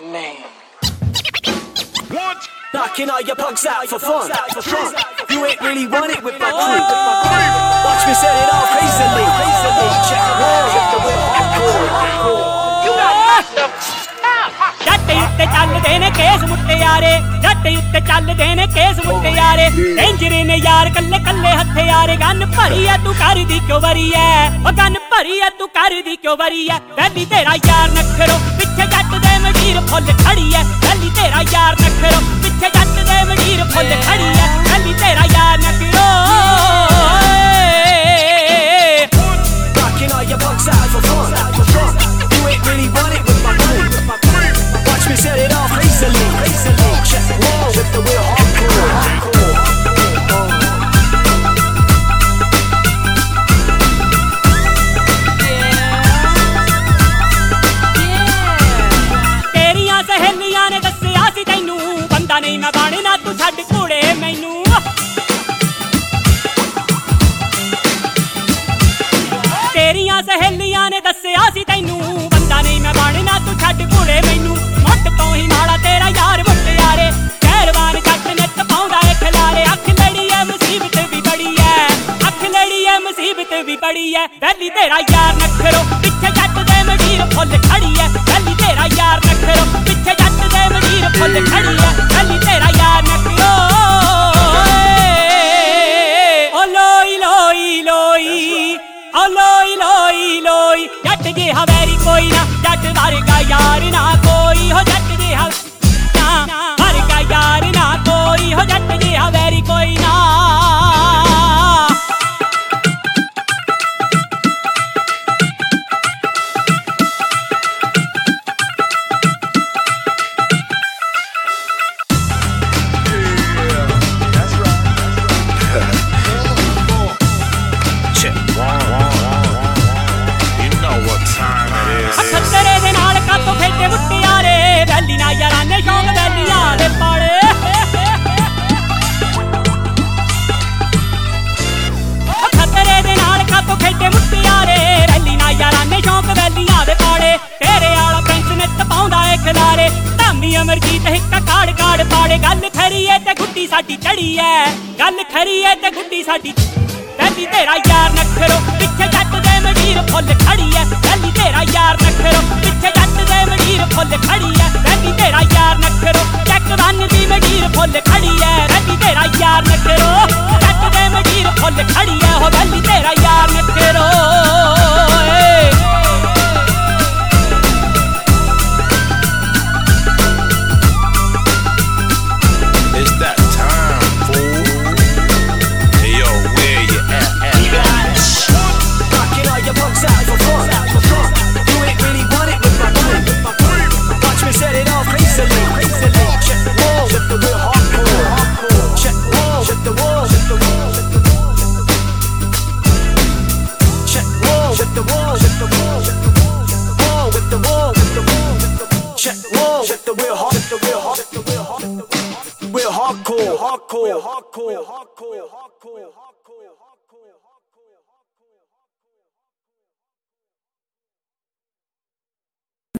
Man. What? Knocking all your punks out for fun. You ain't really want it with my crew. Watch me set it off crazily. Check the wall with the whip hardcore. You got knocked up. ਜੱਟ ਉੱਤੇ ਚੱਲਦੇ ਨੇ case ਮੁੱਟੇ ਯਾਰੇ ਜੱਟ ਉੱਤੇ ਚੱਲਦੇ ਨੇ case ਮੁੱਟੇ ਯਾਰੇ ਡੇਂਜਰੇ ਨੇ ਯਾਰ ਕੱਲੇ ਕੱਲੇ ਹਥਿਆਰੇ ਗਨ ਭਰੀ ਐ ਤੂੰ ਕਰਦੀ ਕਿਉਂ ਵਰੀ ਐ ਉਹ ਗਨ ਭਰੀ ਐ ਤੂੰ ਕਰਦੀ ਕਿਉਂ ਵਰੀ ਐ ਵੈਲੀ ਤੇਰਾ ਯਾਰ ਨਖਰੋ ਪਿੱਛੇ ਜੱਟ ਦੇ ਮਡੀਰ ਫੁੱਲ ਖੜੀ ਐ ਵੈਲੀ ਤੇਰਾ ਯਾਰ ਨਖਰੋ ਪਿੱਛੇ ਜੱਟ ਦੇ ਮਡੀਰ ਫੁੱਲ ਖੜੀ ਐ ਵੈਲੀ ਤੇਰਾ ਯਾਰ ਨਖਰੋ Knocking all your punks out for fun. You ain't really want it with my crew. Watch me set it off crazily. Check the wall with the real hardcore. ਤੇਰੀਆਂ ਸਹੇਲੀਆਂ ਨੇ ਦੱਸਿਆ ਸੀ ਤੈਨੂੰ ਬੰਦਾ ਨਹੀਂ ਮੈਂ ਬਣਨਾ ਤੂੰ ਛੱਡ ਘੋੜੇ ਮੈਨੂੰ ਤੇਰੀਆਂ ਸਹੇਲੀਆਂ ਨੇ ਦੱਸਿਆ ਸੀ ਤੈਨੂੰ ਬੰਦਾ ਨਹੀਂ ਮੈਂ ਬਣਨਾ ਤੂੰ ਛੱਡ ਘੋੜੇ ਮੈਨੂੰ ਮੁੱਢ ਤੋਂ ਹੀ ਮਾੜਾ ਤੇਰਾ ਯਾਰ ਮੁੱਟਿਆਰੇ ਕਹਿਰਵਾਨ ਜੱਟ ਨਿੱਤ ਪਾਉਂਦਾ ਏ ਖਿਲਾਰੇ ਅੱਖ ਲੜੀ ਐ ਮੁਸੀਬਤ ਵੀ ਬੜੀ ਐ ਅੱਖ ਲੜੀ ਐ ਮੁਸੀਬਤ ਵੀ ਬੜੀ ਐ ਵੈਲੀ ਤੇਰਾ ਯਾਰ ਨਖਰੋ ਪਿੱਛੇ ਜੱਟ ਦੇ ਮਡੀਰ ਫੁੱਲ ਖੜੀ ਐ ਵੈਲੀ ਤੇਰਾ ਯਾਰ ਨਖਰੋ ਪਿੱਛੇ ਜੱਟ ਦੇ ਮਡੀਰ ਫੁੱਲ ਖੜੀ ਐ ਵੈਲੀ ਤੇਰਾ ਯਾਰ ਨਖਰੋ ਓ ਲੋਈ ਲੋਈ ਲੋਈ ਓ ਲੋਈ ਲੋਈ ਲੋਈ ਜੱਟ ਜਿਹਾ ਵੈਰੀ ਕੋਈ ਨਾ ਜੱਟ ਵਰਗਾ ਯਾਰ ਨਾ ਕੋਈ ਹੋ ਜੱਟ ਜਿਹਾ ਨਾ ਵਰਗਾ ਯਾਰ ਨਾ ਕੋਈ ਹੋ ਜੱਟ ਜਿਹਾ ਵੈਰੀ ਕੋਈ ਨਾ ਖੱਤਰੇ ਦੇ ਨਾਲ ਕਾਤੋਂ ਖੇਡੇ ਮੁੱਟਿਆਰੇ ਵੈਲੀ ਨਾ ਯਾਰਾਂ ਨੇ ਸ਼ੌਂਕ ਵੈਲੀਆਂ ਦੇ ਪਾਲੇ ਖੱਤਰੇ ਦੇ ਨਾਲ ਕਾਤੋਂ ਖੇਡੇ ਮੁੱਟਿਆਰੇ ਵੈਲੀ ਨਾ ਯਾਰਾਂ ਨੇ ਸ਼ੌਂਕ ਵੈਲੀਆਂ ਦੇ ਪਾਲੇ ਤੇਰੇ ਵਾਲਾ ਪ੍ਰਿੰਸ ਨਿੱਤ ਪਾਉਂਦਾ ਏ ਖਿਲਾਰੇ ਧਾਮੀ ਅਮਰਜੀਤ ਹਿੱਕਾ ਕਾੜ ਕਾੜ ਪਾੜੇ ਗੱਲ ਖਰੀ ਏ ਤੇ ਗੁੱਡੀ ਸਾਡੀ ਚੜੀ ਐ ਗੱਲ ਖਰੀ ਏ ਤੇ ਗੁੱਡੀ ਸਾਡੀ ਵੈਲੀ ਤੇਰਾ ਯਾਰ ਨਖਰੋ ਪਿੱਛੇ ਜੱਟ ਦੇ ਮਡੀਰ ਫੁੱਲ ਖੜੀ ਐ ਵੈਲੀ ਤੇਰਾ ਯਾਰ ਨਖਰੋ ਪਿੱਛੇ ਜੱਟ ਦੇ ਮਡੀਰ ਫੁੱਲ ਖੜੀ ਐ ਵੈਲੀ ਤੇਰਾ ਯਾਰ ਨਖਰੋ ਚੱਕ ਵੰਨ ਦੀ ਮਡੀਰ ਫੁੱਲ ਖੜੀ ਐ ਵੈਲੀ ਤੇਰਾ ਯਾਰ ਨਖਰੋ ਜੱਟ ਦੇ ਮਡੀਰ ਫੁੱਲ ਖੜੀ ਐ ਹੋ ਵੈਲੀ ਤੇਰਾ ਯਾਰ ਨਖਰੋ It's that time, fool. Hey, yo, where you at? Knocking all your punks out for fun. You ain't really want it with my crew. Watch me set it off crazily. Check the wall with the real hardcore. Check the wall with the wall. Check the wall with the wall. Check the wall with the wall. With the wall with the wall. With the wall with the wall. Check the wall with the real hard. With the real hard. Real hardcore. Hardcore. Hardcore. Hardcore. Hardcore.